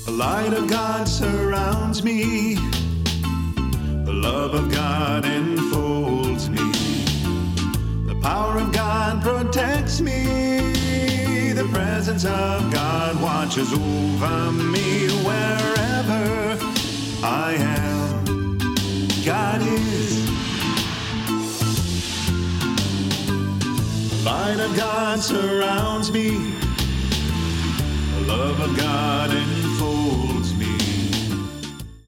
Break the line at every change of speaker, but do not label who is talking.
The light of God surrounds me. The love of God enfolds me. The power of God protects me. The presence of God watches over me. Wherever I am, God is. The light of God surrounds me. The love of God enfolds